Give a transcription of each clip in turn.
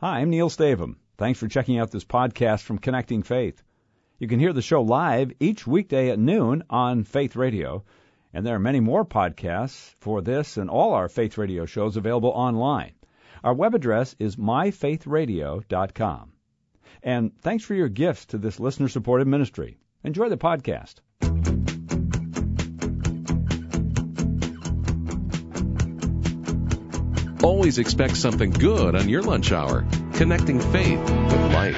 Hi, I'm Neil Stavum. Thanks for checking out this podcast from Connecting Faith. You can hear the show live each weekday at noon on Faith Radio, and there are many more podcasts for this and all our Faith Radio shows available online. Our web address is myfaithradio.com. And thanks for your gifts to this listener-supported ministry. Enjoy the podcast. Always expect something good on your lunch hour. Connecting faith with life.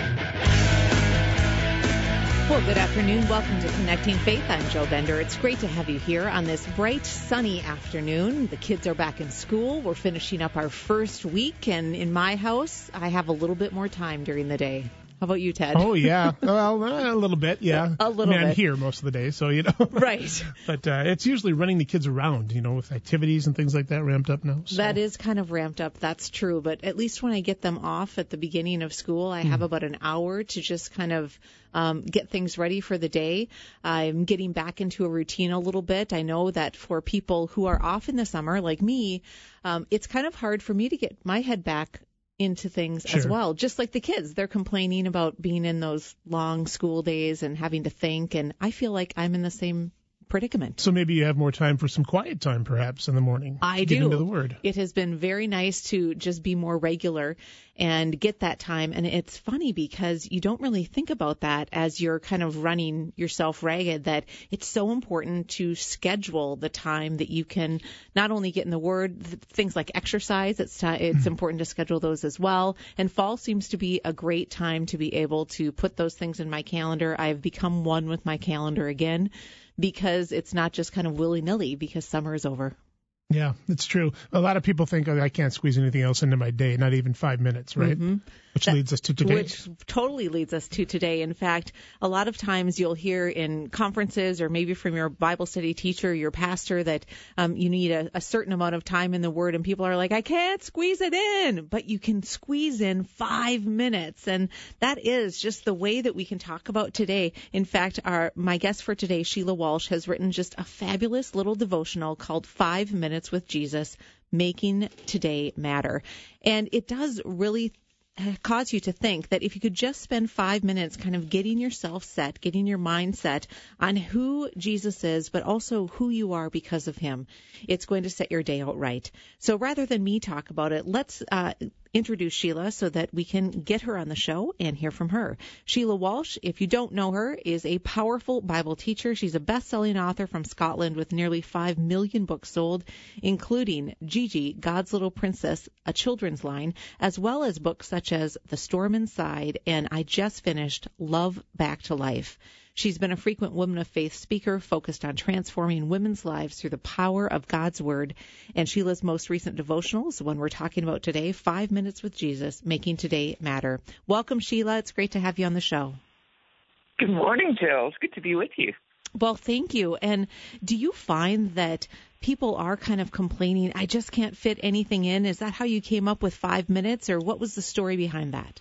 Well, good afternoon. Welcome to Connecting Faith. I'm Joe Bender. It's great to have you here on this bright, sunny afternoon. The kids are back in school. We're finishing up our first week, and in my house, I have a little bit more time during the day. How about you, Ted? Oh, yeah. Well, a little bit, yeah. A little bit. I'm here most of the day, so, Right. But it's usually running the kids around, with activities and things like that ramped up now. So. That is kind of ramped up. That's true. But at least when I get them off at the beginning of school, I have about an hour to just kind of get things ready for the day. I'm getting back into a routine a little bit. I know that for people who are off in the summer, like me, it's kind of hard for me to get my head back into things as well. Just like the kids, they're complaining about being in those long school days and having to think, and I feel like I'm in the same predicament. So maybe you have more time for some quiet time, perhaps, in the morning. I do. Get into the Word. It has been very nice to just be more regular and get that time. And it's funny because you don't really think about that as you're kind of running yourself ragged, that it's so important to schedule the time that you can not only get in the Word, things like exercise, it's important to schedule those as well. And fall seems to be a great time to be able to put those things in my calendar. I've become one with my calendar again, because it's not just kind of willy-nilly because summer is over. Yeah, it's true. A lot of people think, I can't squeeze anything else into my day, not even 5 minutes, right? Mm-hmm. Which leads us to today. Which totally leads us to today. In fact, a lot of times you'll hear in conferences or maybe from your Bible study teacher, your pastor, that you need a certain amount of time in the Word, and people are like, I can't squeeze it in. But you can squeeze in 5 minutes, and that is just the way that we can talk about today. In fact, my guest for today, Sheila Walsh, has written just a fabulous little devotional called 5 Minutes with Jesus, Making Today Matter. And it does really cause you to think that if you could just spend 5 minutes kind of getting yourself set, getting your mind set on who Jesus is, but also who you are because of him, it's going to set your day out right. So rather than me talk about it, let's introduce Sheila so that we can get her on the show and hear from her. Sheila Walsh, if you don't know her, is a powerful Bible teacher. She's a best-selling author from Scotland with nearly 5 million books sold, including Gigi, God's Little Princess, a children's line, as well as books such as The Storm Inside and I Just Finished Love Back to Life. She's been a frequent Women of Faith speaker focused on transforming women's lives through the power of God's Word. And Sheila's most recent devotional is the one we're talking about today, 5 Minutes with Jesus, Making Today Matter. Welcome, Sheila. It's great to have you on the show. Good morning, Jill. It's good to be with you. Well, thank you. And do you find that people are kind of complaining, I just can't fit anything in? Is that how you came up with 5 minutes, or what was the story behind that?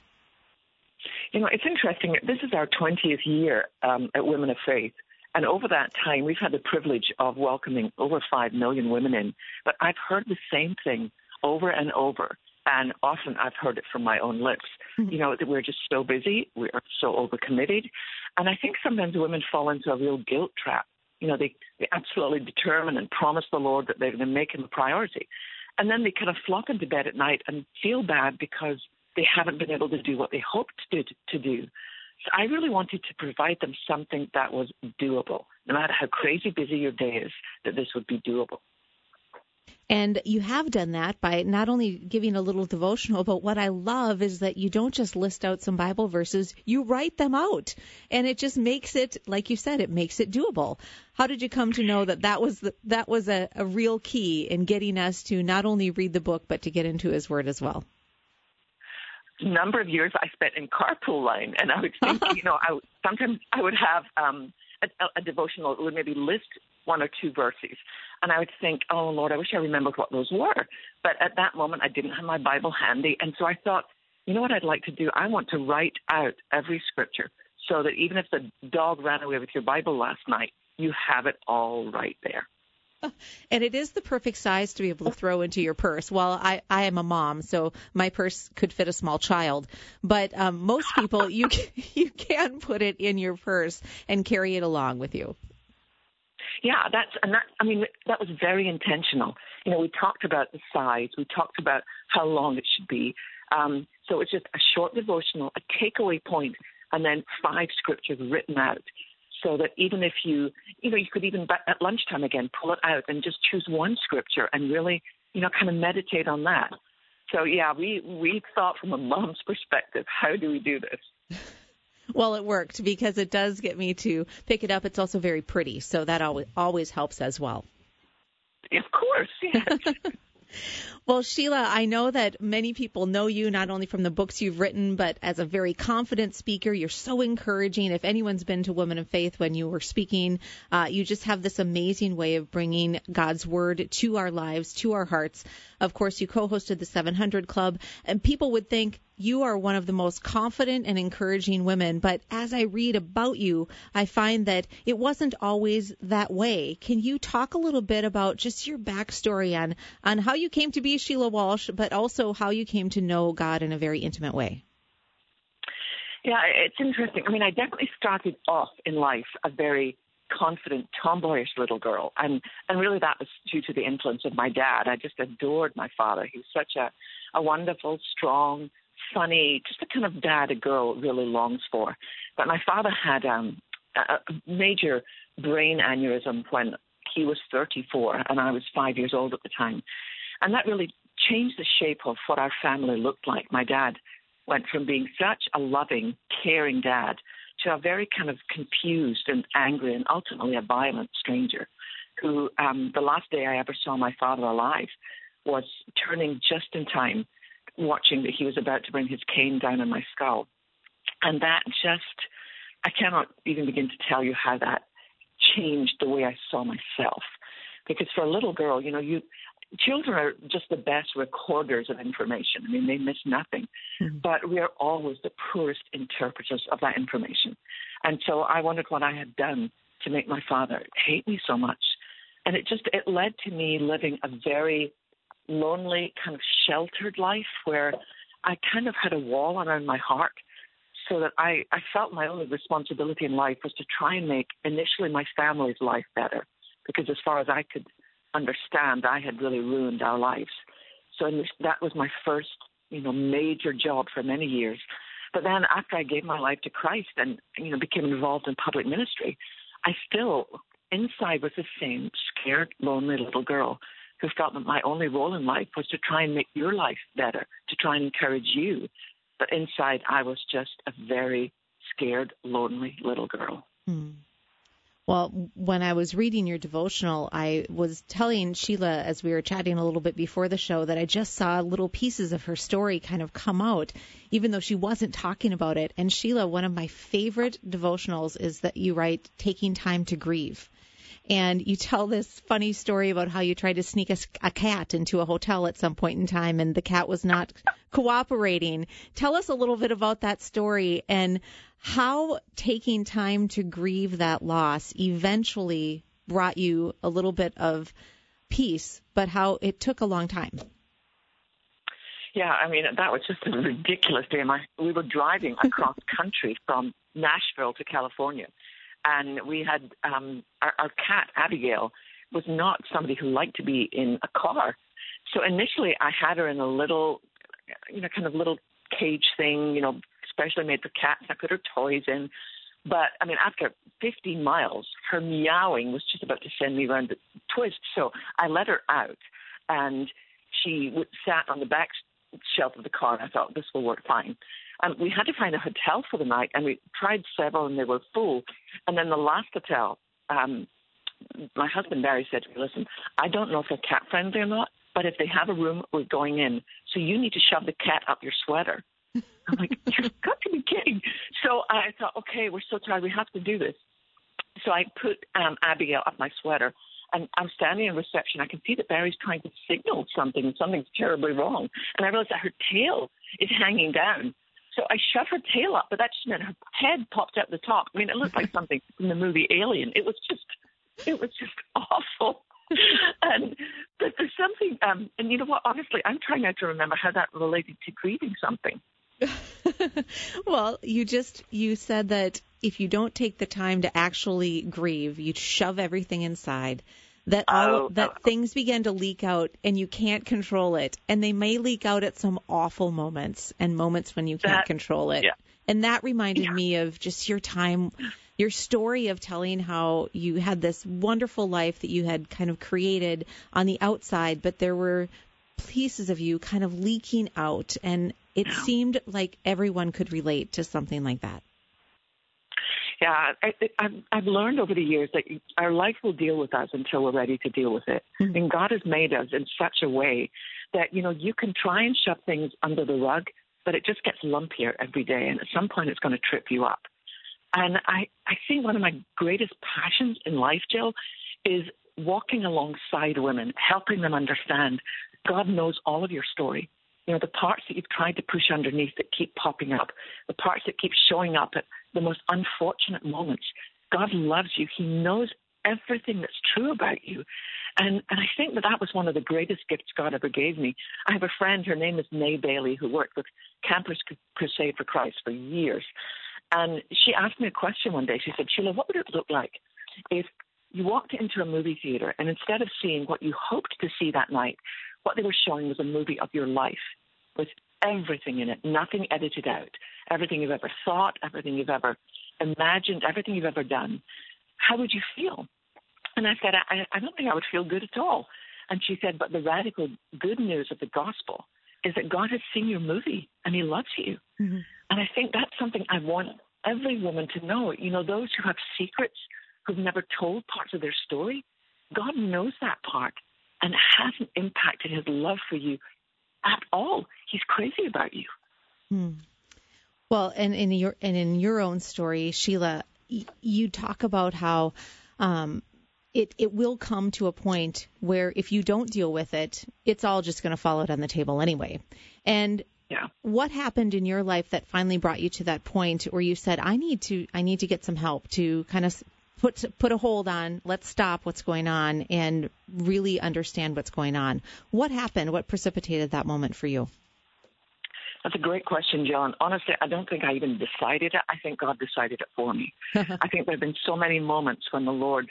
It's interesting. This is our 20th year at Women of Faith. And over that time, we've had the privilege of welcoming over 5 million women in. But I've heard the same thing over and over. And often I've heard it from my own lips. That we're just so busy. We are so overcommitted. And I think sometimes women fall into a real guilt trap. They absolutely determine and promise the Lord that they're going to make him a priority. And then they kind of flop into bed at night and feel bad because they haven't been able to do what they hoped to do. So I really wanted to provide them something that was doable. No matter how crazy busy your day is, that this would be doable. And you have done that by not only giving a little devotional, but what I love is that you don't just list out some Bible verses, you write them out. And it just makes it, like you said, it makes it doable. How did you come to know that was a real key in getting us to not only read the book, but to get into his Word as well? Number of years I spent in carpool line, and I would think, sometimes I would have a devotional that would maybe list 1 or 2 verses, and I would think, oh, Lord, I wish I remembered what those were. But at that moment, I didn't have my Bible handy, and so I thought, you know what I'd like to do? I want to write out every scripture so that even if the dog ran away with your Bible last night, you have it all right there. And it is the perfect size to be able to throw into your purse. Well, I am a mom, so my purse could fit a small child. But most people, you can put it in your purse and carry it along with you. Yeah, that was very intentional. We talked about the size. We talked about how long it should be. So it's just a short devotional, a takeaway point, and then 5 scriptures written out. So that even if you could even at lunchtime again pull it out and just choose one scripture and really, kind of meditate on that. So yeah, we thought from a mom's perspective, how do we do this? Well, it worked because it does get me to pick it up. It's also very pretty, so that always helps as well. Of course, yes. Well, Sheila, I know that many people know you not only from the books you've written, but as a very confident speaker. You're so encouraging. If anyone's been to Women of Faith when you were speaking, you just have this amazing way of bringing God's Word to our lives, to our hearts. Of course, you co-hosted the 700 Club, and people would think you are one of the most confident and encouraging women. But as I read about you, I find that it wasn't always that way. Can you talk a little bit about just your backstory on how you came to be Sheila Walsh, but also how you came to know God in a very intimate way? Yeah, it's interesting. I definitely started off in life a very confident, tomboyish little girl. And really that was due to the influence of my dad. I just adored my father. He was such a wonderful, strong, funny, just the kind of dad a girl really longs for. But my father had a major brain aneurysm when he was 34 and I was 5 years old at the time. And that really changed the shape of what our family looked like. My dad went from being such a loving, caring dad to a very kind of confused and angry and ultimately a violent stranger who the last day I ever saw my father alive was turning just in time, watching that he was about to bring his cane down on my skull. And that just, I cannot even begin to tell you how that changed the way I saw myself. Because for a little girl, children are just the best recorders of information. They miss nothing. Mm-hmm. But we are always the poorest interpreters of that information. And so I wondered what I had done to make my father hate me so much. And it led to me living a very lonely, kind of sheltered life where I kind of had a wall around my heart so that I felt my only responsibility in life was to try and make initially my family's life better. Because as far as I could understand, I had really ruined our lives. So that was my first, major job for many years. But then after I gave my life to Christ and, became involved in public ministry, I still, inside was the same scared, lonely little girl who felt that my only role in life was to try and make your life better, to try and encourage you. But inside, I was just a very scared, lonely little girl. Mm. Well, when I was reading your devotional, I was telling Sheila as we were chatting a little bit before the show that I just saw little pieces of her story kind of come out, even though she wasn't talking about it. And Sheila, one of my favorite devotionals is that you write, Taking Time to Grieve. And you tell this funny story about how you tried to sneak a cat into a hotel at some point in time, and the cat was not cooperating. Tell us a little bit about that story and how taking time to grieve that loss eventually brought you a little bit of peace, but how it took a long time. Yeah, that was just a ridiculous day. We were driving across country from Nashville to California. And we had our cat, Abigail, was not somebody who liked to be in a car. So initially I had her in a little, kind of little cage thing, specially made for cats. I put her toys in. But, after 50 miles, her meowing was just about to send me around the twist. So I let her out, and she sat on the back shelf of the car, and I thought, this will work fine. We had to find a hotel for the night, and we tried several, and they were full. And then the last hotel, my husband, Barry, said to me, listen, I don't know if they're cat-friendly or not, but if they have a room, we're going in. So you need to shove the cat up your sweater. I'm like, you've got to be kidding. So I thought, okay, we're so tired, we have to do this. So I put Abigail up my sweater, and I'm standing in reception. I can see that Barry's trying to signal something, and something's terribly wrong. And I realized that her tail is hanging down. So I shoved her tail up, but that just meant her head popped out the top. It looked like something from the movie Alien. It was just awful. But there's something, and you know what, honestly, I'm trying now to remember how that related to grieving something. Well, you said that if you don't take the time to actually grieve, you shove everything inside, that things begin to leak out and you can't control it. And they may leak out at some awful moments and moments when you can't control it. Yeah. And that reminded me of just your time, your story of telling how you had this wonderful life that you had kind of created on the outside, but there were pieces of you kind of leaking out. And it seemed like everyone could relate to something like that. Yeah, I've learned over the years that our life will deal with us until we're ready to deal with it. Mm-hmm. And God has made us in such a way that, you can try and shove things under the rug, but it just gets lumpier every day. And at some point, it's going to trip you up. And I think one of my greatest passions in life, Jill, is walking alongside women, helping them understand God knows all of your story. The parts that you've tried to push underneath that keep popping up, the parts that keep showing up at the most unfortunate moments. God loves you. He knows everything that's true about you. And I think that was one of the greatest gifts God ever gave me. I have a friend, her name is Nay Bailey, who worked with Campus Crusade for Christ for years. And she asked me a question one day. She said, Sheila, what would it look like if you walked into a movie theater and instead of seeing what you hoped to see that night, what they were showing was a movie of your life with everything in it, nothing edited out, everything you've ever thought, everything you've ever imagined, everything you've ever done. How would you feel? And I said, I don't think I would feel good at all. And she said, but the radical good news of the gospel is that God has seen your movie and he loves you. Mm-hmm. And I think that's something I want every woman to know. Those who have secrets, who've never told parts of their story, God knows that part and hasn't impacted his love for you at all. He's crazy about you. Well, and in your own story, Sheila, you talk about how it will come to a point where if you don't deal with it, it's all just going to fall out on the table anyway. And what happened in your life that finally brought you to that point where you said, I need to get some help to kind of put a hold on, let's stop what's going on and really understand what's going on. What happened? What precipitated that moment for you? That's a great question, John. Honestly, I don't think I even decided it. I think God decided it for me. I think there have been so many moments when the Lord,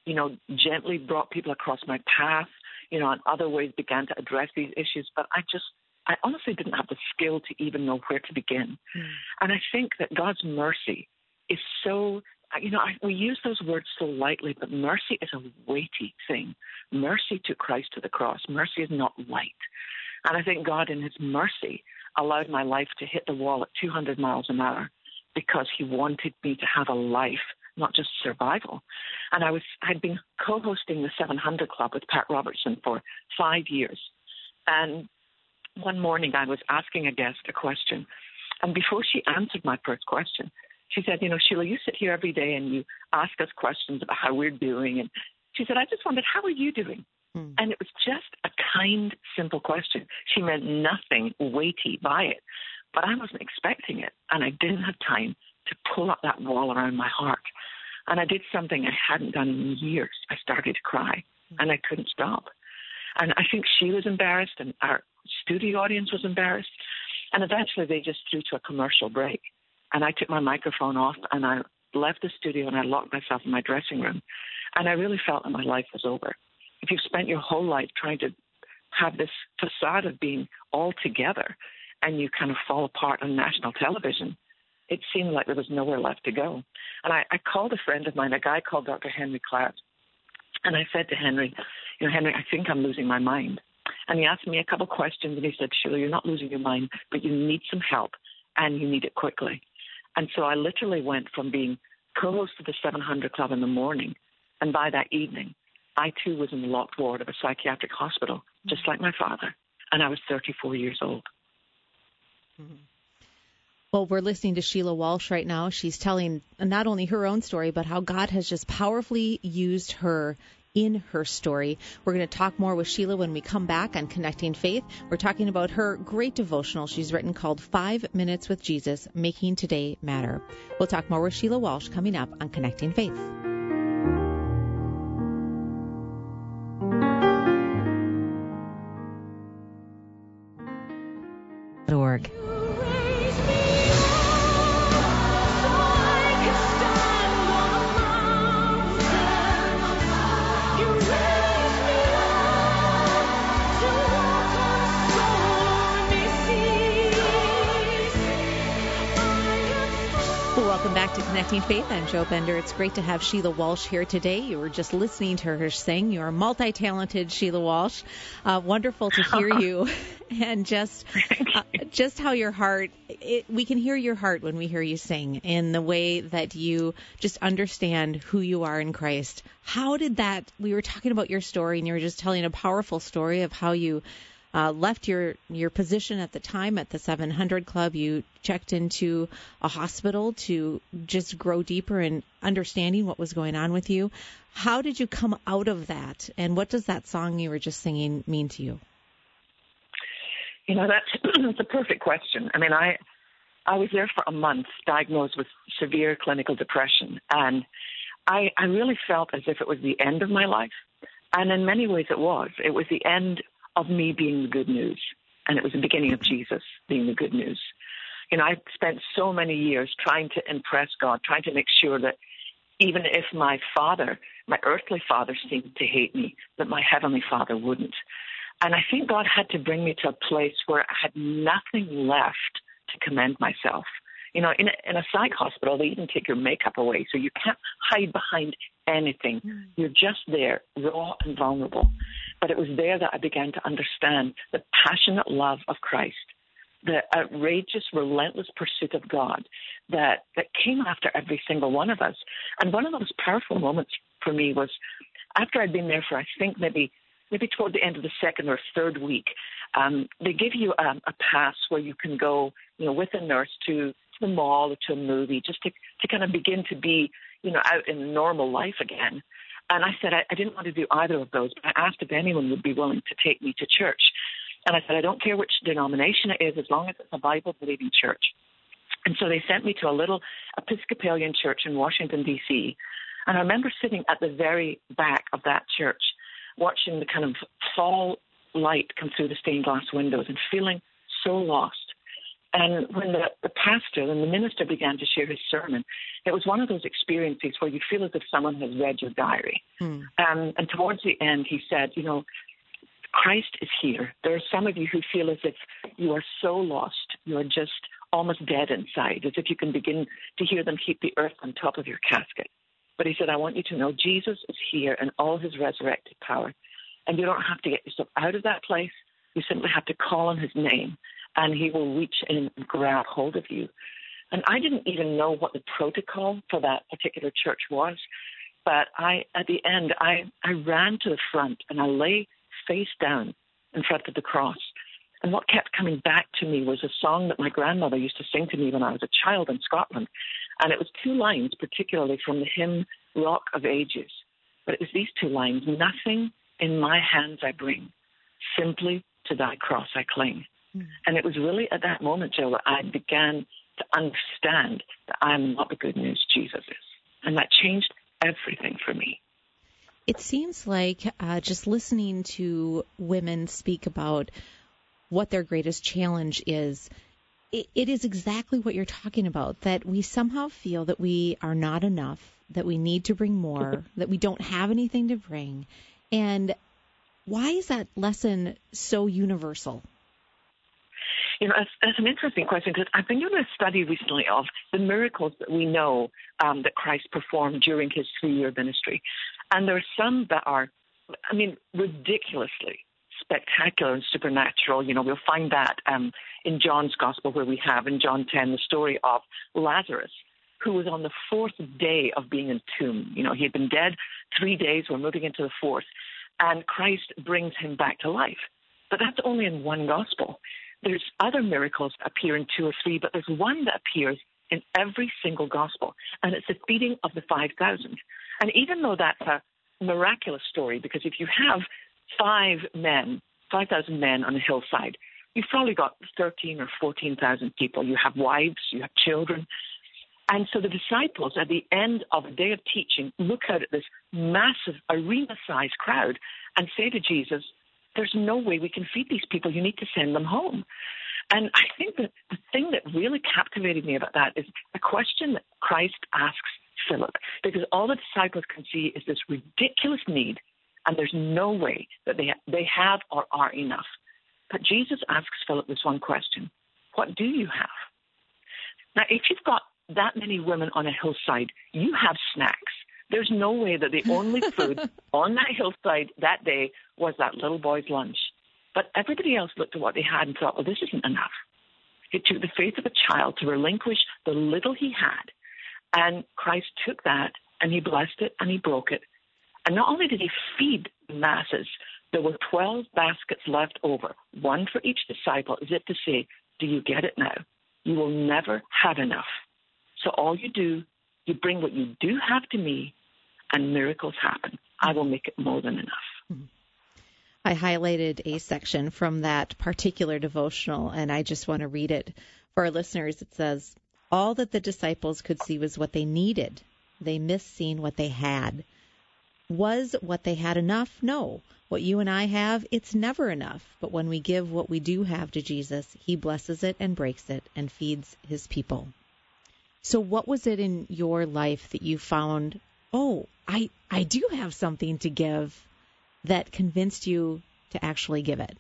gently brought people across my path, and other ways began to address these issues. But I honestly didn't have the skill to even know where to begin. And I think that God's mercy is so, we use those words so lightly, but mercy is a weighty thing. Mercy took Christ to the cross. Mercy is not light. And I think God in his mercy allowed my life to hit the wall at 200 miles an hour because he wanted me to have a life, not just survival. And I'd been co-hosting the 700 Club with Pat Robertson for 5 years. And one morning I was asking a guest a question. And before she answered my first question, she said, Sheila, you sit here every day and you ask us questions about how we're doing. And she said, I just wondered, how are you doing? And it was just a kind, simple question. She meant nothing weighty by it, but I wasn't expecting it. And I didn't have time to pull up that wall around my heart. And I did something I hadn't done in years. I started to cry, and I couldn't stop. And I think she was embarrassed, and our studio audience was embarrassed. And eventually they just threw to a commercial break. And I took my microphone off, and I left the studio, and I locked myself in my dressing room. And I really felt that my life was over. If you've spent your whole life trying to have this facade of being all together and you kind of fall apart on national television, it seemed like there was nowhere left to go. And I called a friend of mine, a guy called Dr. Henry Cloud. And I said to Henry, Henry, I think I'm losing my mind. And he asked me a couple of questions, and he said, Sheila, you're not losing your mind, but you need some help, and you need it quickly. And so I literally went from being co-host of the 700 Club in the morning, and by that evening, I, too, was in the locked ward of a psychiatric hospital, just like my father, and I was 34 years old. Well, we're listening to Sheila Walsh right now. She's telling not only her own story, but how God has just powerfully used her in her story. We're going to talk more with Sheila when we come back on Connecting Faith. We're talking about her great devotional she's written called 5 Minutes with Jesus, Making Today Matter. We'll talk more with Sheila Walsh coming up on Connecting Faith. Welcome back to Connecting Faith. I'm Joe Bender. It's great to have Sheila Walsh here today. You were just listening to her sing. You are multi-talented, Sheila Walsh. Wonderful to hear you, and just how your heart. We can hear your heart when we hear you sing, in the way that you just understand who you are in Christ. How did that? We were talking about your story, and you were just telling a powerful story of how you left your position at the time at the 700 Club. You checked into a hospital to just grow deeper in understanding what was going on with you. How did you come out of that? And what does that song you were just singing mean to you? You know, that's a perfect question. I mean, I was there for a month, diagnosed with severe clinical depression. And I really felt as if it was the end of my life. And in many ways it was. It was the end of me being the good news. And it was the beginning of Jesus being the good news. You know, I spent so many years trying to impress God, trying to make sure that even if my father, my earthly father, seemed to hate me, that my heavenly Father wouldn't. And I think God had to bring me to a place where I had nothing left to commend myself. You know, in a psych hospital, they even take your makeup away, so you can't hide behind anything. You're just there, raw and vulnerable. But it was there that I began to understand the passionate love of Christ, the outrageous, relentless pursuit of God that came after every single one of us. And one of those powerful moments for me was after I'd been there for, I think, maybe toward the end of the second or third week, they give you a pass where you can go, you know, with a nurse to the mall or to a movie, just to kind of begin to be, you know, out in normal life again. And I said I didn't want to do either of those, but I asked if anyone would be willing to take me to church. And I said, I don't care which denomination it is, as long as it's a Bible-believing church. And so they sent me to a little Episcopalian church in Washington, D.C. And I remember sitting at the very back of that church, watching the kind of fall light come through the stained glass windows and feeling so lost. And when the pastor and the minister began to share his sermon, it was one of those experiences where you feel as if someone has read your diary. And towards the end, he said, you know, Christ is here. There are some of you who feel as if you are so lost, you are just almost dead inside, as if you can begin to hear them heap the earth on top of your casket. But he said, I want you to know Jesus is here in all his resurrected power. And you don't have to get yourself out of that place. You simply have to call on his name, and he will reach in and grab hold of you. And I didn't even know what the protocol for that particular church was. But at the end, I ran to the front and I lay face down in front of the cross. And what kept coming back to me was a song that my grandmother used to sing to me when I was a child in Scotland. And it was two lines, particularly from the hymn Rock of Ages. But it was these two lines: nothing in my hands I bring, simply to thy cross I cling. And it was really at that moment, Jill, that I began to understand that I'm not the good news, Jesus is. And that changed everything for me. It seems like just listening to women speak about what their greatest challenge is, it is exactly what you're talking about, that we somehow feel that we are not enough, that we need to bring more, that we don't have anything to bring. And why is that lesson so universal? You know, that's an interesting question, because I've been doing a study recently of the miracles that we know that Christ performed during his 3-year ministry. And there are some that are, I mean, ridiculously spectacular and supernatural. You know, we'll find that in John's Gospel, where we have in John 10 the story of Lazarus, who was on the 4th day of being in tomb. You know, he had been dead 3 days. We're moving into the 4th. And Christ brings him back to life. But that's only in one Gospel. There's other miracles that appear in 2 or 3, but there's one that appears in every single Gospel, and it's the feeding of the 5,000. And even though that's a miraculous story, because if you have 5,000 men on a hillside, you've probably got 13 or 14,000 people. You have wives, you have children. And so the disciples, at the end of a day of teaching, look out at this massive arena-sized crowd and say to Jesus, there's no way we can feed these people. You need to send them home. And I think that the thing that really captivated me about that is a question that Christ asks Philip, because all the disciples can see is this ridiculous need, and there's no way that they have or are enough. But Jesus asks Philip this one question: what do you have? Now, if you've got that many women on a hillside, you have snacks. There's no way that the only food on that hillside that day was that little boy's lunch. But everybody else looked at what they had and thought, well, this isn't enough. It took the faith of a child to relinquish the little he had. And Christ took that and he blessed it and he broke it. And not only did he feed the masses, there were 12 baskets left over, one for each disciple, as if to say, do you get it now? You will never have enough. So all you do, you bring what you do have to me, and miracles happen. I will make it more than enough. I highlighted a section from that particular devotional, and I just want to read it for our listeners. It says, all that the disciples could see was what they needed. They missed seeing what they had. Was what they had enough? No. What you and I have, it's never enough. But when we give what we do have to Jesus, he blesses it and breaks it and feeds his people. So what was it in your life that you found, I do have something to give, that convinced you to actually give it?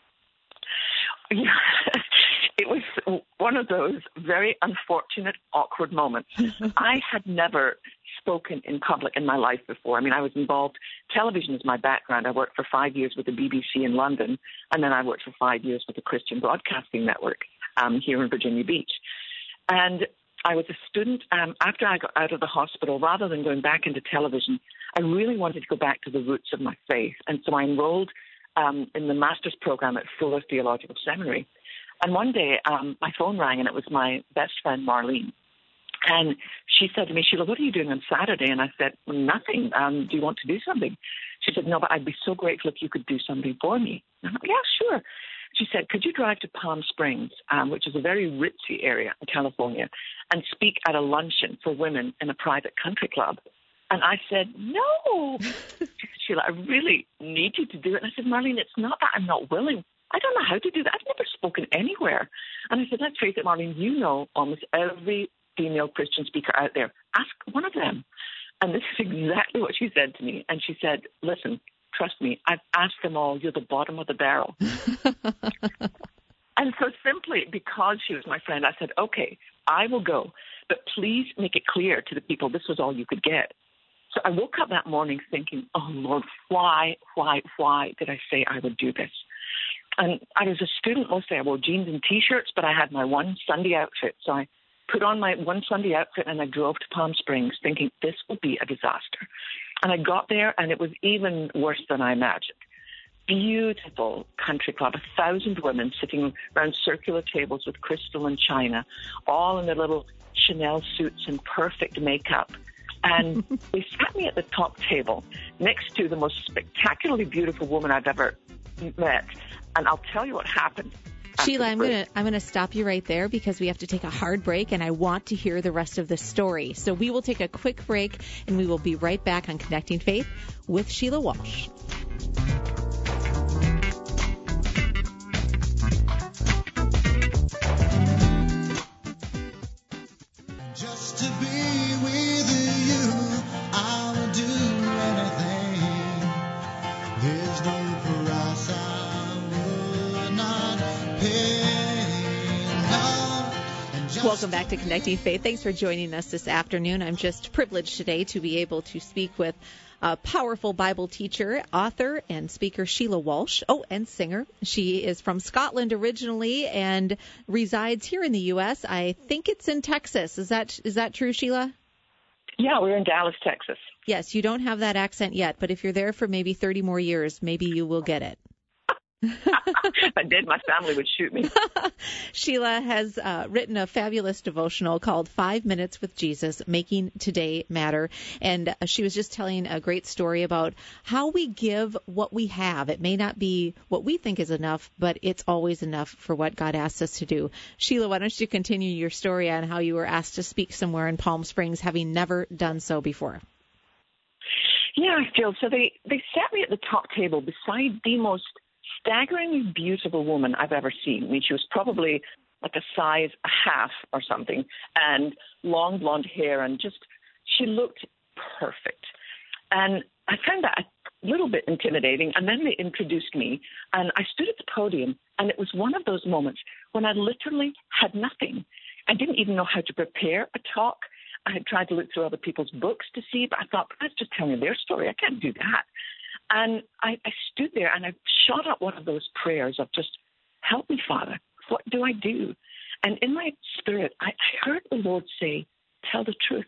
Yeah, it was one of those very unfortunate, awkward moments. I had never spoken in public in my life before. I mean, I was involved. Television is my background. I worked for 5 years with the BBC in London, and then I worked for 5 years with the Christian Broadcasting Network here in Virginia Beach. And I was a student. After I got out of the hospital, rather than going back into television, I really wanted to go back to the roots of my faith. And so I enrolled in the master's program at Fuller Theological Seminary. And one day, my phone rang, and it was my best friend, Marlene. And she said to me, Sheila, what are you doing on Saturday? And I said, nothing. Do you want to do something? She said, no, but I'd be so grateful if you could do something for me. And I'm like, yeah, sure. She said, could you drive to Palm Springs, which is a very ritzy area in California, and speak at a luncheon for women in a private country club? And I said, no. She said, Sheila, I really need you to do it. And I said, Marlene, it's not that I'm not willing. I don't know how to do that. I've never spoken anywhere. And I said, let's face it, Marlene, you know almost every female Christian speaker out there. Ask one of them. And this is exactly what she said to me. And she said, listen, trust me, I've asked them all. You're the bottom of the barrel. And so simply because she was my friend, I said, okay, I will go. But please make it clear to the people this was all you could get. So I woke up that morning thinking, oh, Lord, why did I say I would do this? And I was a student mostly. I wore jeans and T-shirts, but I had my one Sunday outfit. So I put on my one Sunday outfit and I drove to Palm Springs thinking this will be a disaster. And I got there and it was even worse than I imagined. Beautiful country club, 1,000 women sitting around circular tables with crystal and china, all in their little Chanel suits and perfect makeup. And they sat me at the top table next to the most spectacularly beautiful woman I've ever met. And I'll tell you what happened. Sheila, I'm gonna stop you right there because we have to take a hard break, and I want to hear the rest of the story. So we will take a quick break, and we will be right back on Connecting Faith with Sheila Walsh. Just to be with you, I would do anything. There's no price I would not pay. No. Welcome back to Connecting Faith. Thanks for joining us this afternoon. I'm just privileged today to be able to speak with a powerful Bible teacher, author, and speaker, Sheila Walsh. Oh, and singer. She is from Scotland originally and resides here in the U.S. I think it's in Texas. Is that true, Sheila? Yeah, we're in Dallas, Texas. Yes, you don't have that accent yet, but if you're there for maybe 30 more years, maybe you will get it. If I did, my family would shoot me. Sheila has written a fabulous devotional called 5 Minutes with Jesus, Making Today Matter. And she was just telling a great story about how we give what we have. It may not be what we think is enough, but it's always enough for what God asks us to do. Sheila, why don't you continue your story on how you were asked to speak somewhere in Palm Springs, having never done so before? Yeah, Jill. So they sat me at the top table beside the most staggeringly beautiful woman I've ever seen. I mean, she was probably like a size a half or something, and long blonde hair, and just, she looked perfect. And I found that a little bit intimidating. And then they introduced me, and I stood at the podium, and it was one of those moments when I literally had nothing. I didn't even know how to prepare a talk. I had tried to look through other people's books to see, but I thought, let's just tell me their story. I can't do that. And I stood there and I shot up one of those prayers of just, help me, Father. What do I do? And in my spirit, I heard the Lord say, tell the truth.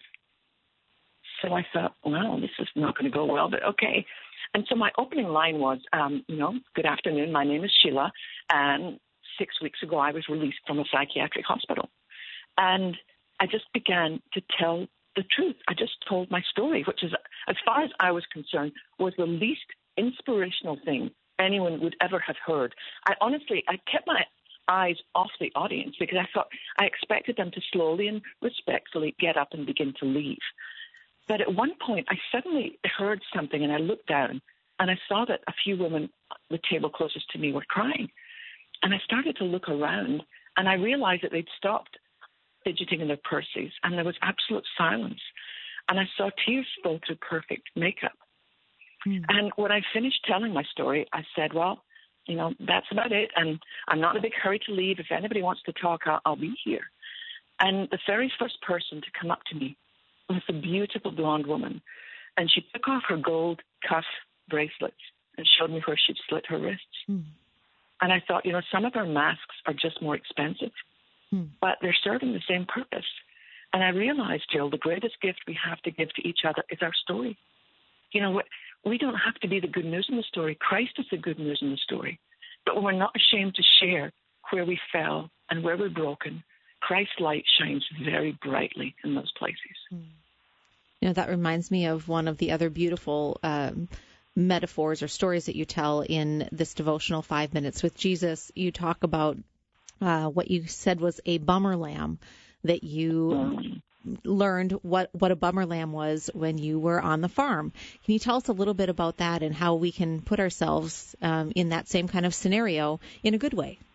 So I thought, well, this is not going to go well, but okay. And so my opening line was, good afternoon, my name is Sheila, and 6 weeks ago I was released from a psychiatric hospital. And I just began to tell the truth. I just told my story, which is, as far as I was concerned, was the least inspirational thing anyone would ever have heard. I kept my eyes off the audience because I thought I expected them to slowly and respectfully get up and begin to leave. But at one point, I suddenly heard something, and I looked down, and I saw that a few women at the table closest to me were crying. And I started to look around, and I realized that they'd stopped fidgeting in their purses, and there was absolute silence. And I saw tears flow through perfect makeup. And when I finished telling my story, I said, well, that's about it, and I'm not in a big hurry to leave. If anybody wants to talk, I'll be here. And the very first person to come up to me was a beautiful blonde woman, and she took off her gold cuff bracelets and showed me where she'd slit her wrists. And I thought, some of our masks are just more expensive, but they're serving the same purpose. And I realized, Jill, the greatest gift we have to give to each other is our story. We don't have to be the good news in the story. Christ is the good news in the story. But when we're not ashamed to share where we fell and where we're broken, Christ's light shines very brightly in those places. That reminds me of one of the other beautiful metaphors or stories that you tell in this devotional 5 Minutes with Jesus. You talk about what you said was a bummer lamb, that you learned what a bummer lamb was when you were on the farm. Can you tell us a little bit about that and how we can put ourselves in that same kind of scenario in a good way?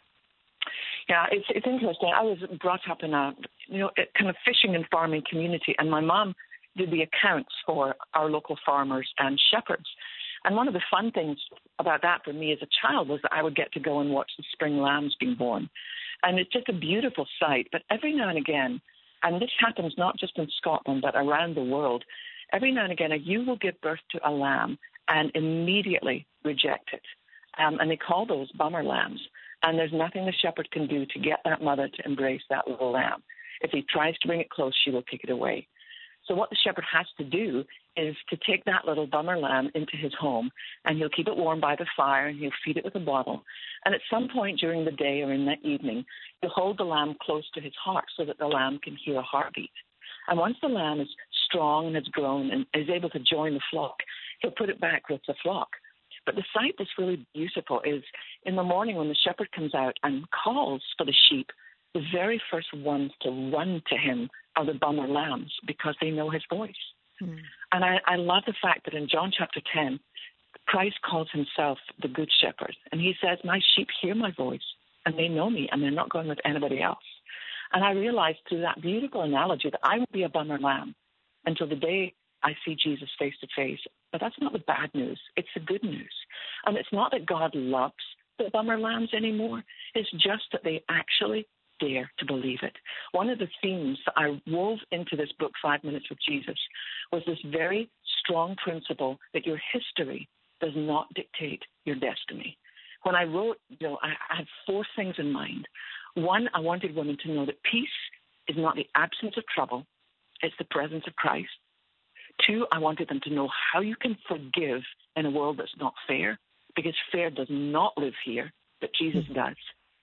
Yeah, it's interesting. I was brought up in a kind of fishing and farming community, and my mom did the accounts for our local farmers and shepherds. And one of the fun things about that for me as a child was that I would get to go and watch the spring lambs being born. And it's just a beautiful sight. But every now and again, and this happens not just in Scotland but around the world, every now and again a ewe will give birth to a lamb and immediately reject it. And they call those bummer lambs. And there's nothing the shepherd can do to get that mother to embrace that little lamb. If he tries to bring it close, she will kick it away. So what the shepherd has to do is to take that little bummer lamb into his home, and he'll keep it warm by the fire, and he'll feed it with a bottle. And at some point during the day or in the evening, he'll hold the lamb close to his heart so that the lamb can hear a heartbeat. And once the lamb is strong and has grown and is able to join the flock, he'll put it back with the flock. But the sight that's really beautiful is in the morning when the shepherd comes out and calls for the sheep, the very first ones to run to him are the bummer lambs because they know his voice. And I love the fact that in John chapter 10, Christ calls himself the good shepherd. And he says, my sheep hear my voice and they know me and they're not going with anybody else. And I realized through that beautiful analogy that I will be a bummer lamb until the day I see Jesus face to face. But that's not the bad news. It's the good news. And it's not that God loves the bummer lambs anymore. It's just that they actually dare to believe it. One of the themes that I wove into this book, 5 Minutes with Jesus, was this very strong principle that your history does not dictate your destiny. When I wrote, I had 4 things in mind. 1, I wanted women to know that peace is not the absence of trouble. It's the presence of Christ. 2, I wanted them to know how you can forgive in a world that's not fair, because fair does not live here, but Jesus does.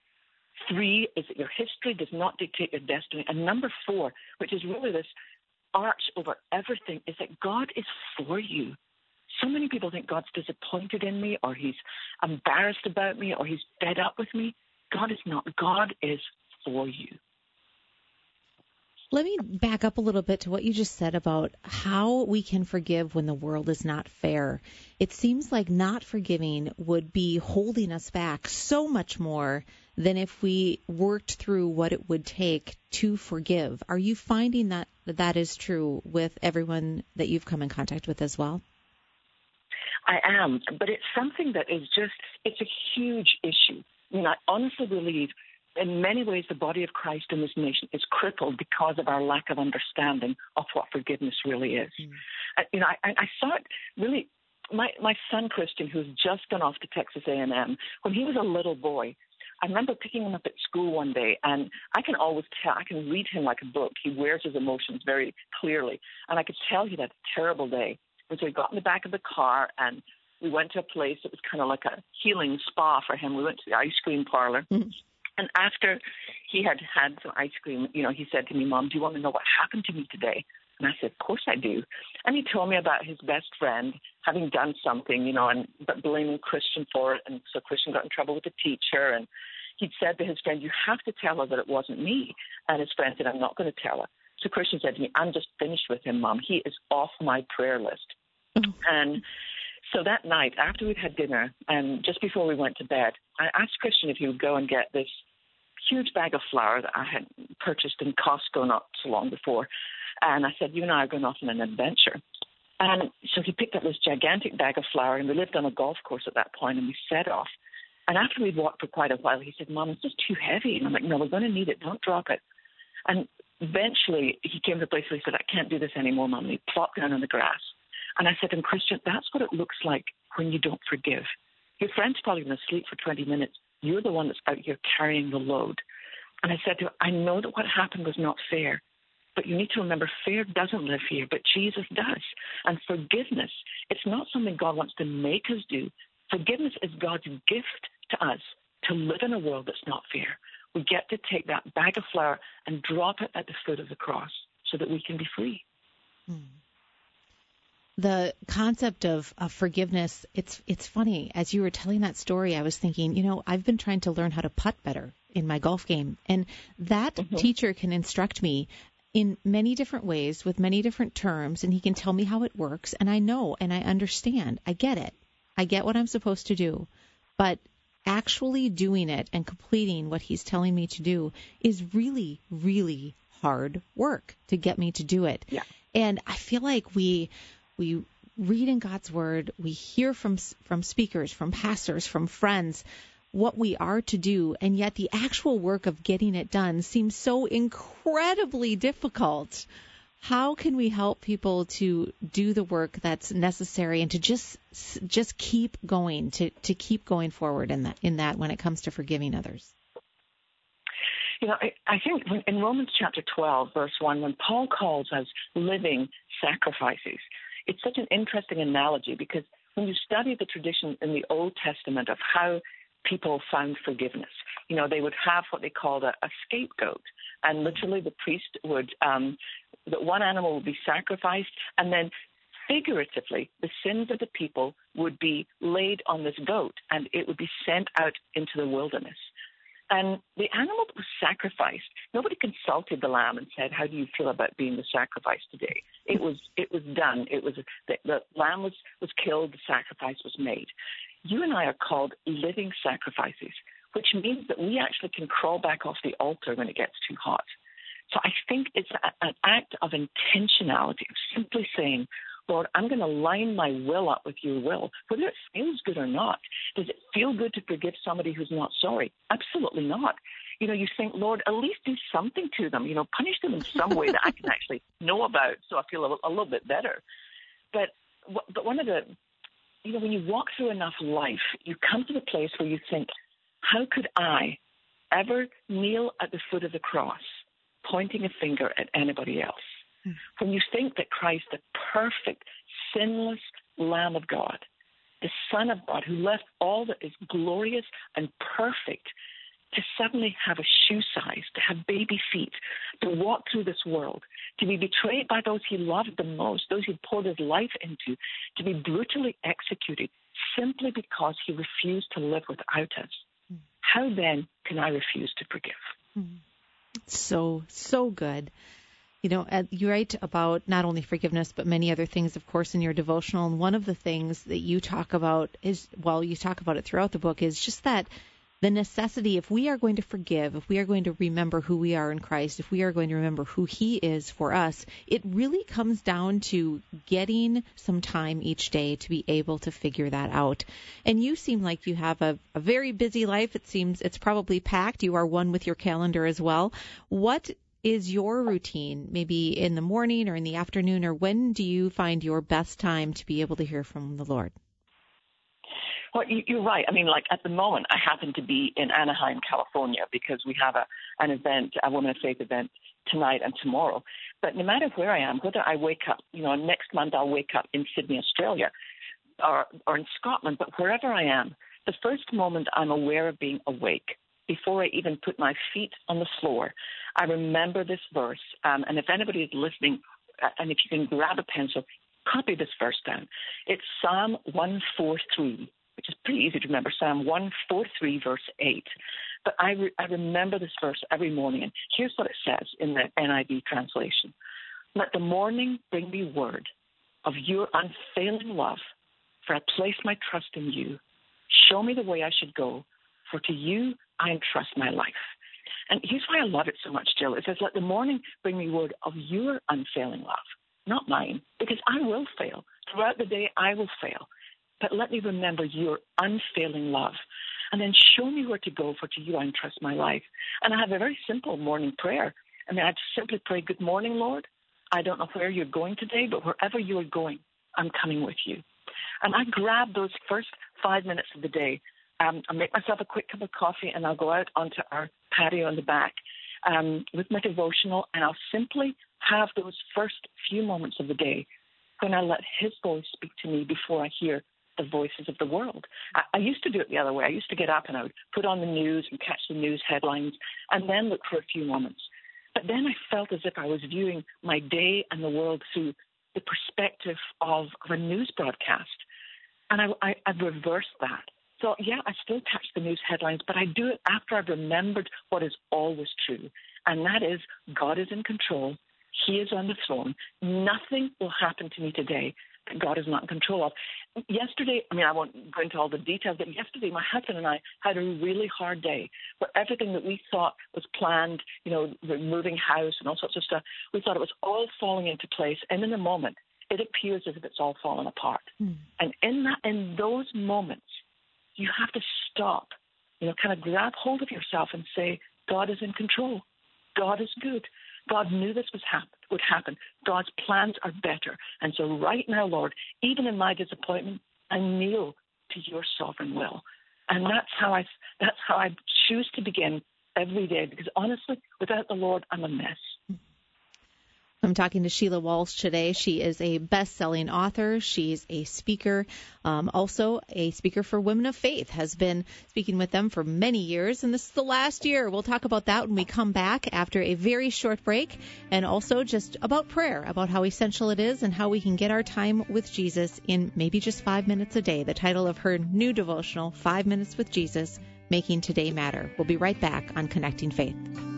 3 is that your history does not dictate your destiny. And number 4, which is really this arch over everything, is that God is for you. So many people think God's disappointed in me, or he's embarrassed about me, or he's fed up with me. God is not. God is for you. Let me back up a little bit to what you just said about how we can forgive when the world is not fair. It seems like not forgiving would be holding us back so much more than if we worked through what it would take to forgive. Are you finding that that is true with everyone that you've come in contact with as well? I am, but it's something that is just, it's a huge issue. I mean, I honestly believe in many ways, the body of Christ in this nation is crippled because of our lack of understanding of what forgiveness really is. I saw it really. My son Christian, who's just gone off to Texas A&M, when he was a little boy, I remember picking him up at school one day, and I can always tell. I can read him like a book. He wears his emotions very clearly, and I could tell he had a terrible day. And so he got in the back of the car, and we went to a place that was kind of like a healing spa for him. We went to the ice cream parlor. Mm-hmm. And after he had had some ice cream, he said to me, "Mom, do you want to know what happened to me today?" And I said, "Of course I do." And he told me about his best friend having done something, but blaming Christian for it. And so Christian got in trouble with the teacher. And he'd said to his friend, "You have to tell her that it wasn't me." And his friend said, "I'm not going to tell her." So Christian said to me, "I'm just finished with him, Mom. He is off my prayer list." Mm-hmm. And so that night, after we'd had dinner and just before we went to bed, I asked Christian if he would go and get this huge bag of flour that I had purchased in Costco not so long before. And I said, "You and I are going off on an adventure." And so he picked up this gigantic bag of flour, and we lived on a golf course at that point, and we set off. And after we'd walked for quite a while, he said, "Mom, it's just too heavy." And I'm like, "No, we're going to need it. Don't drop it." And eventually he came to a place where he said, "I can't do this anymore, Mom." And he plopped down on the grass. And I said to him, "Christian, that's what it looks like when you don't forgive. Your friend's probably been asleep for 20 minutes. You're the one that's out here carrying the load." And I said to him, "I know that what happened was not fair, but you need to remember fear doesn't live here, but Jesus does. And forgiveness, it's not something God wants to make us do. Forgiveness is God's gift to us to live in a world that's not fair. We get to take that bag of flour and drop it at the foot of the cross so that we can be free." The concept of forgiveness, it's funny. As you were telling that story, I was thinking, I've been trying to learn how to putt better in my golf game. And that teacher can instruct me in many different ways with many different terms, and he can tell me how it works. And I know and I understand. I get it. I get what I'm supposed to do. But actually doing it and completing what he's telling me to do is really, really hard work to get me to do it. Yeah. And I feel like we read in God's Word, we hear from speakers, from pastors, from friends, what we are to do, and yet the actual work of getting it done seems so incredibly difficult. How can we help people to do the work that's necessary and to just keep going, to keep going forward in that when it comes to forgiving others? I think in Romans chapter 12, verse 1, when Paul calls us living sacrifices, it's such an interesting analogy because when you study the tradition in the Old Testament of how people found forgiveness, they would have what they called a scapegoat. And literally the priest would, that one animal would be sacrificed, and then figuratively the sins of the people would be laid on this goat, and it would be sent out into the wilderness. And the animal that was sacrificed, nobody consulted the lamb and said, "How do you feel about being the sacrifice today?" It was done. It was the lamb was killed. The sacrifice was made. You and I are called living sacrifices, which means that we actually can crawl back off the altar when it gets too hot. So I think it's an act of intentionality, of simply saying, "Lord, I'm going to line my will up with your will, whether it feels good or not." Does it feel good to forgive somebody who's not sorry? Absolutely not. You think, "Lord, at least do something to them, punish them in some way that I can actually know about so I feel a little bit better." But one of the, when you walk through enough life, you come to the place where you think, how could I ever kneel at the foot of the cross pointing a finger at anybody else? When you think that Christ, the perfect, sinless Lamb of God, the Son of God, who left all that is glorious and perfect to suddenly have a shoe size, to have baby feet, to walk through this world, to be betrayed by those he loved the most, those he poured his life into, to be brutally executed simply because he refused to live without us. How then can I refuse to forgive? So good. You write about not only forgiveness, but many other things, of course, in your devotional. And one of the things that you talk about is, you talk about it throughout the book, is just that the necessity, if we are going to forgive, if we are going to remember who we are in Christ, if we are going to remember who He is for us, it really comes down to getting some time each day to be able to figure that out. And you seem like you have a very busy life. It seems it's probably packed. You are one with your calendar as well. What is your routine, maybe in the morning or in the afternoon, or when do you find your best time to be able to hear from the Lord? Well, you're right. I mean, like at the moment, I happen to be in Anaheim, California, because we have an event, a Women of Faith event tonight and tomorrow. But no matter where I am, whether I wake up, next month I'll wake up in Sydney, Australia, or in Scotland, but wherever I am, the first moment I'm aware of being awake, before I even put my feet on the floor, I remember this verse. And if anybody is listening, and if you can grab a pencil, copy this verse down. It's Psalm 143. Which is pretty easy to remember, Psalm 143, verse 8. But I remember this verse every morning, and here's what it says in the NIV translation. Let the morning bring me word of your unfailing love, for I place my trust in you. Show me the way I should go, for to you I entrust my life. And here's why I love it so much, Jill. It says, let the morning bring me word of your unfailing love, not mine, because I will fail. Throughout the day, I will fail. But let me remember your unfailing love. And then show me where to go, for to you I entrust my life. And I have a very simple morning prayer. And I'd simply pray, good morning, Lord. I don't know where you're going today, but wherever you are going, I'm coming with you. And I grab those first 5 minutes of the day. I make myself a quick cup of coffee, and I'll go out onto our patio in the back with my devotional, and I'll simply have those first few moments of the day when I let His voice speak to me before I hear the voices of the world. I used to do it the other way. I used to get up and I would put on the news and catch the news headlines and then look for a few moments. But then I felt as if I was viewing my day and the world through the perspective of a news broadcast. And I've reversed that. So, yeah, I still catch the news headlines, but I do it after I've remembered what is always true. And that is, God is in control. He is on the throne. Nothing will happen to me today that God is not in control of. Yesterday, I won't go into all the details, but yesterday my husband and I had a really hard day where everything that we thought was planned, moving house and all sorts of stuff, we thought it was all falling into place. And in a moment, it appears as if it's all fallen apart. And in those moments, you have to stop, kind of grab hold of yourself and say, God is in control. God is good. God knew this would happen. God's plans are better. And so right now, Lord, even in my disappointment, I kneel to your sovereign will. And that's how I choose to begin every day, because honestly, without the Lord, I'm a mess. I'm talking to Sheila Walsh today. She is a best-selling author. She's a speaker, also a speaker for Women of Faith, has been speaking with them for many years, and this is the last year. We'll talk about that when we come back after a very short break, and also just about prayer, about how essential it is and how we can get our time with Jesus in maybe just 5 minutes a day. The title of her new devotional, 5 Minutes with Jesus, Making Today Matter. We'll be right back on Connecting Faith.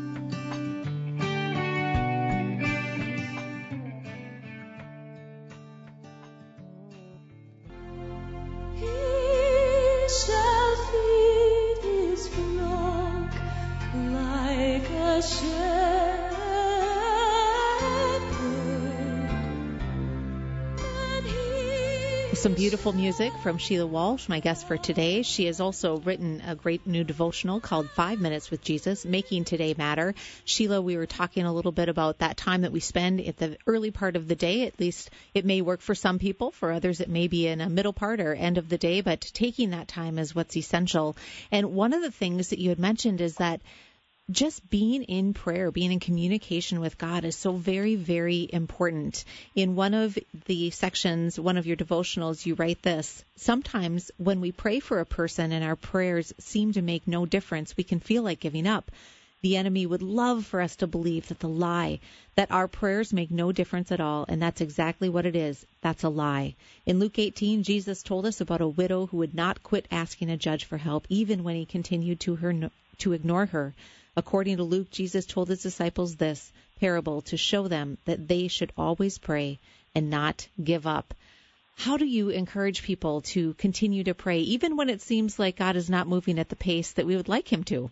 Some beautiful music from Sheila Walsh, my guest for today. She has also written a great new devotional called 5 Minutes with Jesus, Making Today Matter. Sheila, we were talking a little bit about that time that we spend at the early part of the day. At least it may work for some people. For others, it may be in a middle part or end of the day, but taking that time is what's essential. And one of the things that you had mentioned is that just being in prayer, being in communication with God is so very, very important. In one of the sections, one of your devotionals, you write this: sometimes when we pray for a person and our prayers seem to make no difference, we can feel like giving up. The enemy would love for us to believe that the lie, that our prayers make no difference at all, and that's exactly what it is. That's a lie. In Luke 18, Jesus told us about a widow who would not quit asking a judge for help, even when he continued to ignore her. According to Luke, Jesus told his disciples this parable to show them that they should always pray and not give up. How do you encourage people to continue to pray, even when it seems like God is not moving at the pace that we would like him to?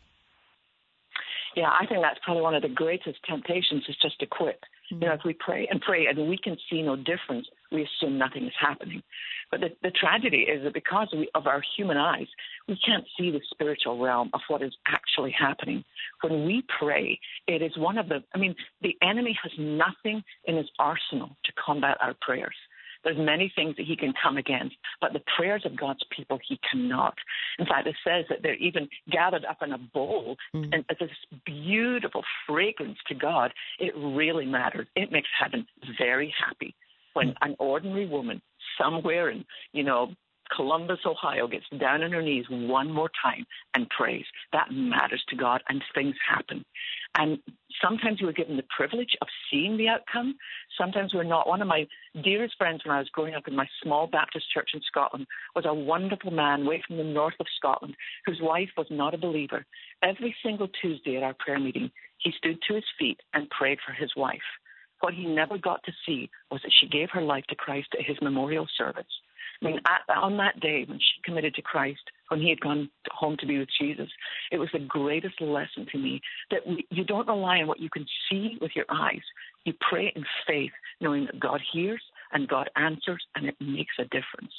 Yeah, I think that's probably one of the greatest temptations is just to quit. You know, if we pray and we can see no difference, we assume nothing is happening. But the tragedy is that because of our human eyes, we can't see the spiritual realm of what is actually happening. When we pray, it is the enemy has nothing in his arsenal to combat our prayers. There's many things that he can come against, but the prayers of God's people, he cannot. In fact, it says that they're even gathered up in a bowl, and it's this beautiful fragrance to God. It really matters. It makes heaven very happy when an ordinary woman somewhere in, Columbus, Ohio, gets down on her knees one more time and prays. That matters to God, and things happen. And sometimes we're given the privilege of seeing the outcome. Sometimes we're not. One of my dearest friends when I was growing up in my small Baptist church in Scotland was a wonderful man way from the north of Scotland whose wife was not a believer. Every single Tuesday at our prayer meeting, he stood to his feet and prayed for his wife. What he never got to see was that she gave her life to Christ at his memorial service. I mean, on that day when she committed to Christ, when he had gone home to be with Jesus, it was the greatest lesson to me that you don't rely on what you can see with your eyes. You pray in faith, knowing that God hears and God answers, and it makes a difference.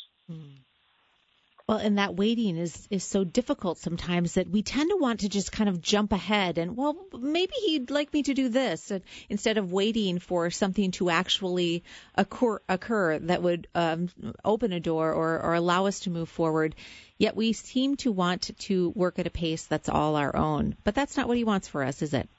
Well, and that waiting is so difficult sometimes that we tend to want to just kind of jump ahead and, well, maybe he'd like me to do this, instead of waiting for something to actually occur that would open a door or allow us to move forward. Yet we seem to want to work at a pace that's all our own. But that's not what he wants for us, is it?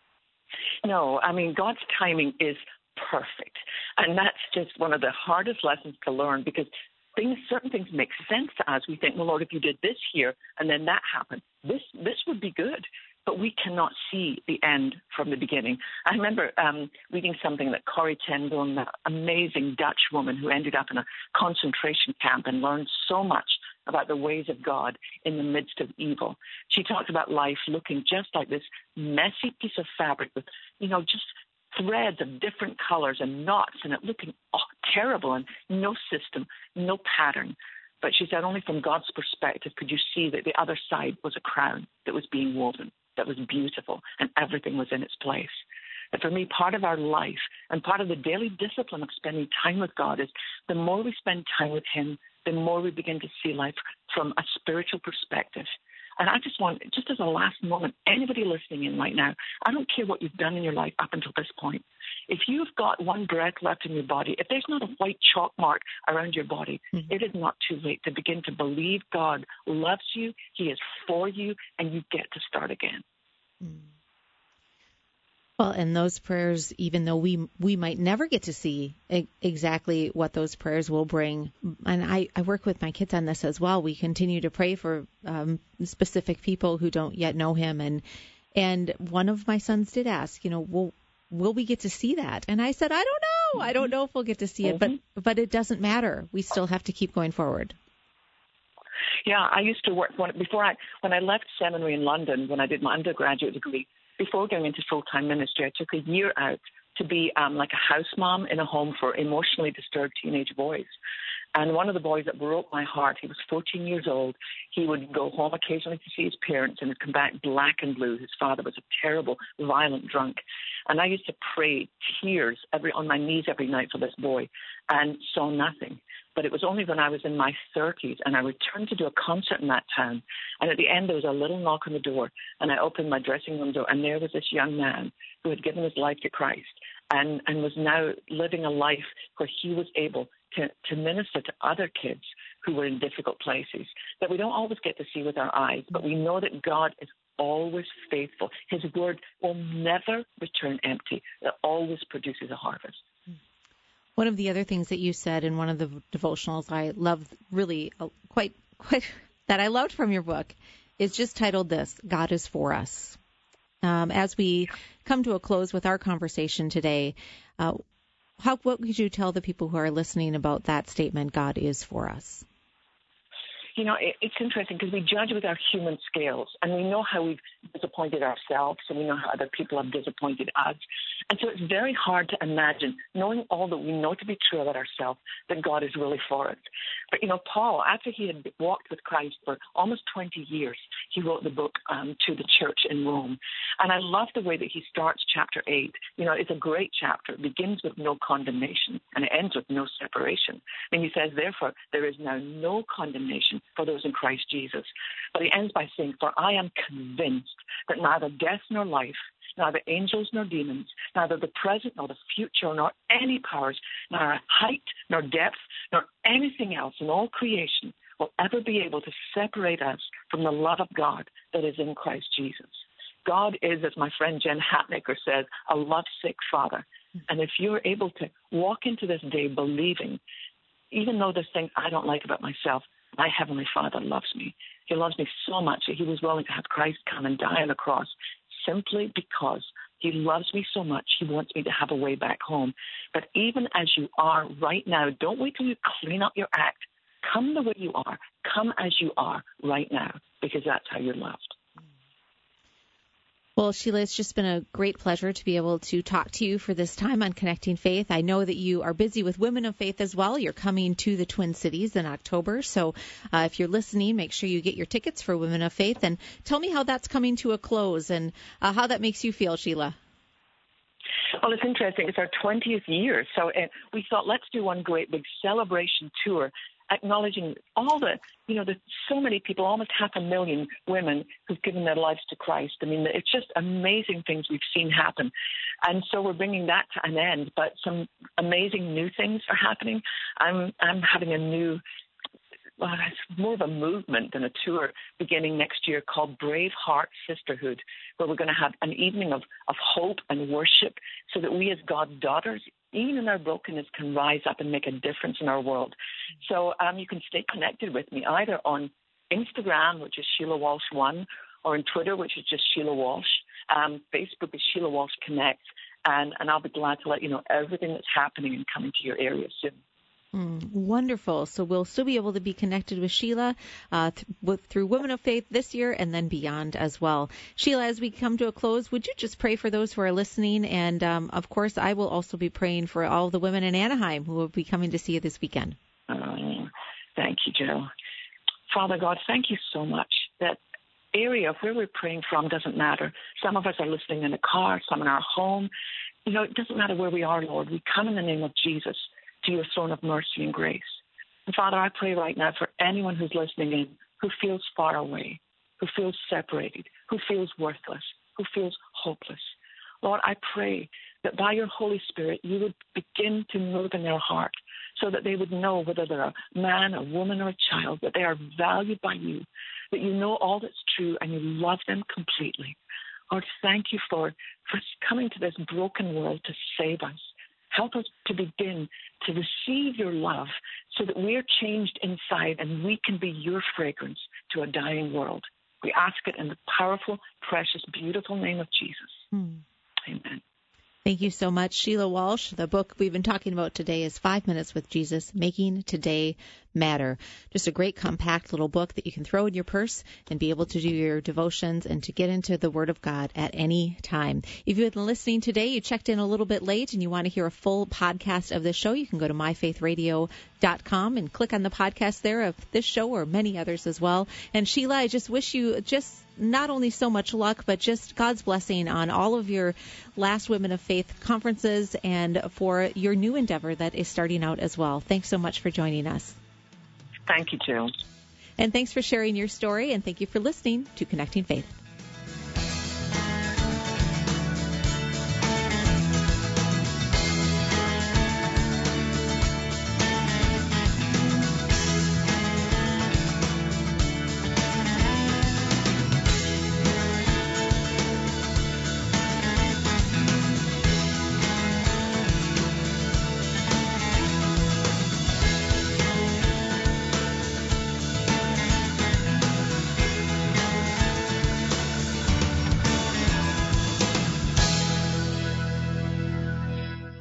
No, I mean, God's timing is perfect. And that's just one of the hardest lessons to learn, because certain things make sense to us. We think, well, Lord, if you did this here and then that happened, this would be good. But we cannot see the end from the beginning. I remember reading something that Corrie ten Boom, that amazing Dutch woman who ended up in a concentration camp and learned so much about the ways of God in the midst of evil. She talked about life looking just like this messy piece of fabric with, just threads of different colors and knots, and it looking terrible, and no system, no pattern. But she said only from God's perspective could you see that the other side was a crown that was being woven, that was beautiful, and everything was in its place. And for me, part of our life and part of the daily discipline of spending time with God is the more we spend time with him, the more we begin to see life from a spiritual perspective. And I just want, just as a last moment, anybody listening in right now, I don't care what you've done in your life up until this point. If you've got one breath left in your body, if there's not a white chalk mark around your body, it is not too late to begin to believe God loves you, he is for you, and you get to start again. Well, and those prayers, even though we might never get to see exactly what those prayers will bring, and I work with my kids on this as well. We continue to pray for specific people who don't yet know him, and one of my sons did ask, will we get to see that? And I said, I don't know. I don't know if we'll get to see it, but it doesn't matter. We still have to keep going forward. Yeah, I used to work when I left seminary in London when I did my undergraduate degree. Before going into full-time ministry, I took a year out to be like a house mom in a home for emotionally disturbed teenage boys. And one of the boys that broke my heart, he was 14 years old. He would go home occasionally to see his parents and would come back black and blue. His father was a terrible, violent drunk. And I used to pray tears on my knees every night for this boy and saw nothing. But it was only when I was in my 30s and I returned to do a concert in that town. And at the end, there was a little knock on the door. And I opened my dressing room door, and there was this young man who had given his life to Christ and was now living a life where he was able to minister to other kids who were in difficult places that we don't always get to see with our eyes, but we know that God is always faithful. His word will never return empty. It always produces a harvest. One of the other things that you said in one of the devotionals I love really quite that I loved from your book is just titled this, God is for us. As we come to a close with our conversation today, what could you tell the people who are listening about that statement, God is for us? It's interesting because we judge with our human scales, and we know how we've disappointed ourselves, and we know how other people have disappointed us. And so it's very hard to imagine, knowing all that we know to be true about ourselves, that God is really for us. But, Paul, after he had walked with Christ for almost 20 years, he wrote the book to the church in Rome. And I love the way that he starts chapter 8. It's a great chapter. It begins with no condemnation, and it ends with no separation. And he says, therefore, there is now no condemnation for those in Christ Jesus. But he ends by saying, for I am convinced that neither death nor life, neither angels nor demons, neither the present nor the future, nor any powers, nor height nor depth, nor anything else in all creation will ever be able to separate us from the love of God that is in Christ Jesus. God is, as my friend Jen Hatmaker says, a lovesick Father. And if you're able to walk into this day believing, even though there's things I don't like about myself, my Heavenly Father loves me. He loves me so much that he was willing to have Christ come and die on the cross simply because he loves me so much. He wants me to have a way back home. But even as you are right now, don't wait till you clean up your act. Come the way you are. Come as you are right now, because that's how you're loved. Well, Sheila, it's just been a great pleasure to be able to talk to you for this time on Connecting Faith. I know that you are busy with Women of Faith as well. You're coming to the Twin Cities in October. So if you're listening, make sure you get your tickets for Women of Faith. And tell me how that's coming to a close and how that makes you feel, Sheila. Well, it's interesting. It's our 20th year. So we thought, let's do one great big celebration tour, acknowledging all the, there's so many people, almost 500,000 women who've given their lives to Christ. I mean, it's just amazing things we've seen happen. And so we're bringing that to an end, but some amazing new things are happening. I'm having a new, it's more of a movement than a tour beginning next year called Brave Heart Sisterhood, where we're going to have an evening of hope and worship so that we as God's daughters, even in our brokenness, can rise up and make a difference in our world. So you can stay connected with me either on Instagram, which is Sheila Walsh 1, or on Twitter, which is just Sheila Walsh. Facebook is Sheila Walsh Connect, and I'll be glad to let you know everything that's happening and coming to your area soon. Wonderful. So we'll still be able to be connected with Sheila through Women of Faith this year and then beyond as well. Sheila, as we come to a close, would you just pray for those who are listening? And, of course, I will also be praying for all the women in Anaheim who will be coming to see you this weekend. Thank you, Joe. Father God, thank you so much. That area of where we're praying from doesn't matter. Some of us are listening in a car, some in our home. It doesn't matter where we are, Lord. We come in the name of Jesus to your throne of mercy and grace. And Father, I pray right now for anyone who's listening in who feels far away, who feels separated, who feels worthless, who feels hopeless. Lord, I pray that by your Holy Spirit you would begin to move in their heart so that they would know whether they're a man, a woman, or a child, that they are valued by you, that you know all that's true and you love them completely. Lord, thank you for coming to this broken world to save us. Help us to begin to receive your love so that we are changed inside and we can be your fragrance to a dying world. We ask it in the powerful, precious, beautiful name of Jesus. Amen. Thank you so much, Sheila Walsh. The book we've been talking about today is 5 Minutes with Jesus, Making Today Matter. Just a great, compact little book that you can throw in your purse and be able to do your devotions and to get into the Word of God at any time. If you've been listening today, you checked in a little bit late and you want to hear a full podcast of this show, you can go to myfaithradio.com and click on the podcast there of this show or many others as well. And Sheila, I just wish you just not only so much luck, but just God's blessing on all of your last Women of Faith conferences and for your new endeavor that is starting out as well. Thanks so much for joining us. Thank you, Jill. And thanks for sharing your story, and thank you for listening to Connecting Faith.